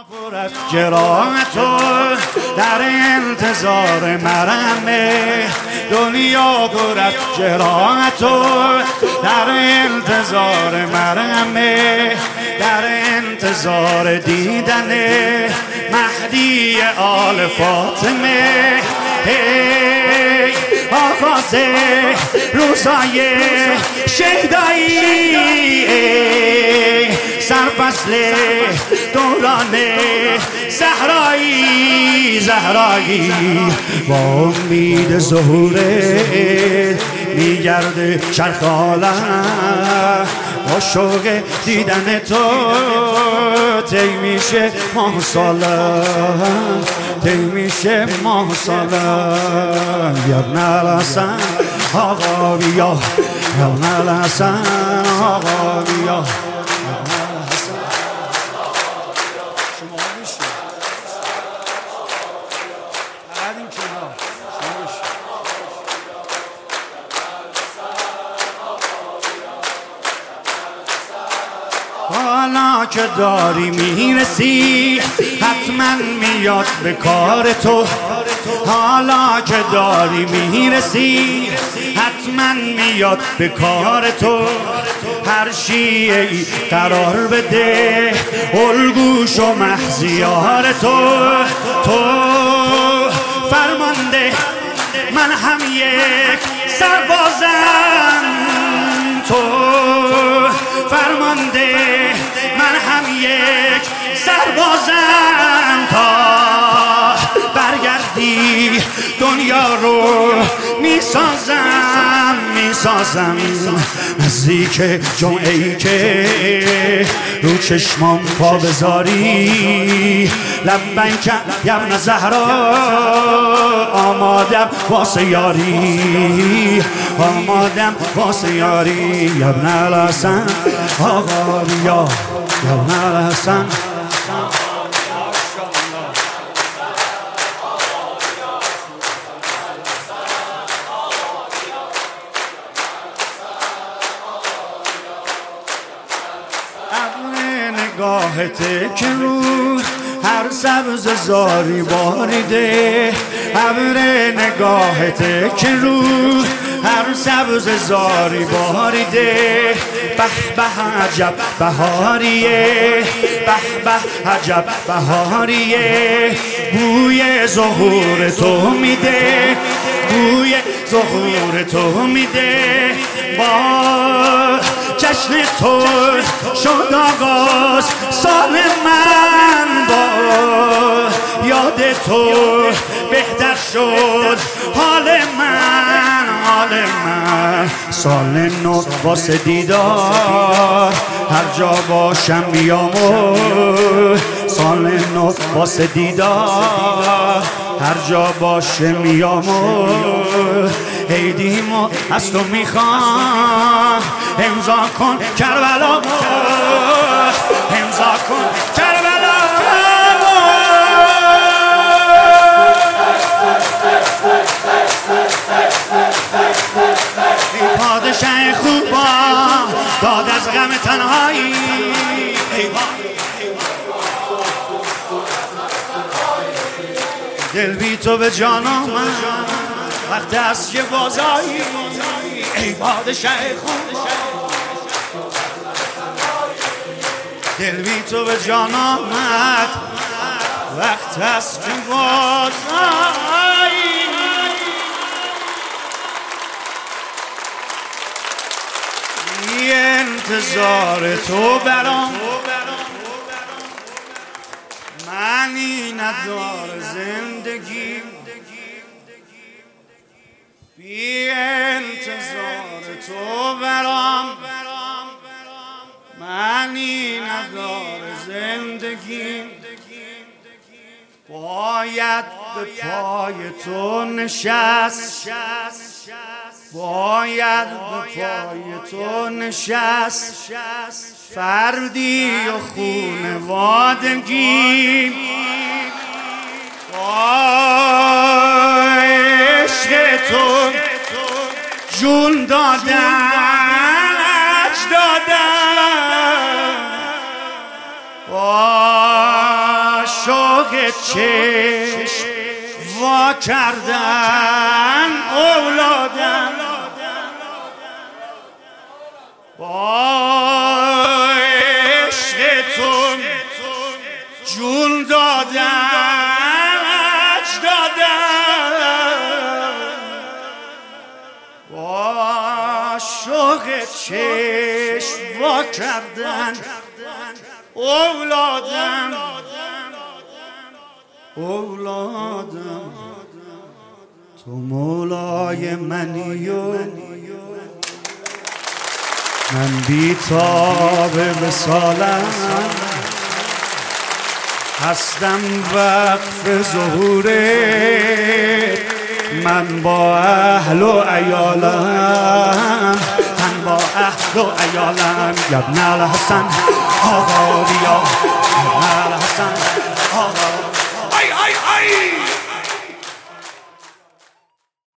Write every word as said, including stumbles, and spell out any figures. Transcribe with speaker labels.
Speaker 1: پر از جراحت و در انتظار مرهمه، دنیا پر از جراحت و در انتظار مرهمه، در انتظار دیدن مهدی آل فاطمه. هی آغاز روزای شیدایی، سرفصل دوران زهرایی، زهرایی با امید ظهوره میگرده چرخ عالم، با شوق دیدن تو طی میشه ماه سالم، طی میشه ماه سالم. یا ابن الحسن آقا بیا، یا ابن الحسن آقا بیا. حالا که داری میرسی حتما میاد به کار تو، حالا که داری میرسی حتما میاد به کار تو. هر شیعی قرار بده الگوش و محضیار تو، تو فرمانده من هم یک سربازم، تو فرمانده من هم یک سربازم، تا برگردی دنیا رو میسازم، میسازم. نزدیک جمعه‌ای که رو چشمام پا بذاری، لبیک یا ابن زهرا آمادم واسه یاری، آمادم واسه یاری. یا ابن الحسن آقا بیا، یا ابن الحسن. نگاهت که رو هر سبز زاری باریده، ابر نگاهت که رو هر سبز زاری باریده. به به عجب بهاریه، به به عجب بهاریه. بوی ظهور تو میده، بوی ظهور تو میده. با جشن تو شد آغاز سال من، با یاد تو بهتر شد حال من، حال من. سال نو واسه دیدار هر جا باشم بیام، سال نو واسه دیدار هر جا باشه میام. عیدیمو از تو میخوام، امضا کن کربلا، امضا کن کربلا. ای پادشه خوبا داد از غم تنهایی، دل بی تو به جان آمد وقت است که بازایی. ای پادشه خوبا دل بی تو به جان آمد وقت است که بازایی. انتظار تو برام معنی ندار زندگی، بی انتظار تو برام معنی ندار زندگی. باید به پای تو نشست، باید به پای تو نشست. فردی و خونوادگی، با عشق تو جون دادن اجدادم، با شوق چشم وا کردن اولادم با عشق تو جون دادن اجدادم با شوق چشم وا کردن اولادم اولادم تو مولای منی و من بی‌تاب وصالم هستم وقف ظهورت من با اهل و عیالم من با اهل و عیالم یا ابن الحسن آقا بیا یا ابن الحسن آقا ای ای ای